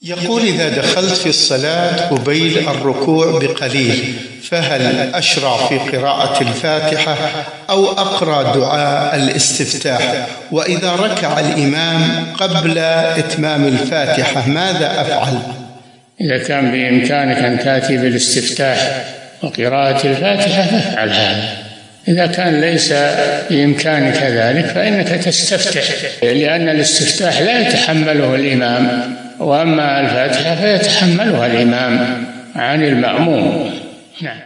يقول: إذا دخلت في الصلاة قبيل الركوع بقليل فهل أشرع في قراءة الفاتحة أو أقرأ دعاء الاستفتاح؟ وإذا ركع الإمام قبل إتمام الفاتحة ماذا أفعل؟ إذا كان بإمكانك أن تأتي بالاستفتاح وقراءة الفاتحة فافعل هذا. إذا كان ليس بإمكانك ذلك فإنك تستفتح، لأن الاستفتاح لا يتحمله الإمام، وأما الفاتحة فيتحملها الإمام عن المأموم. نعم.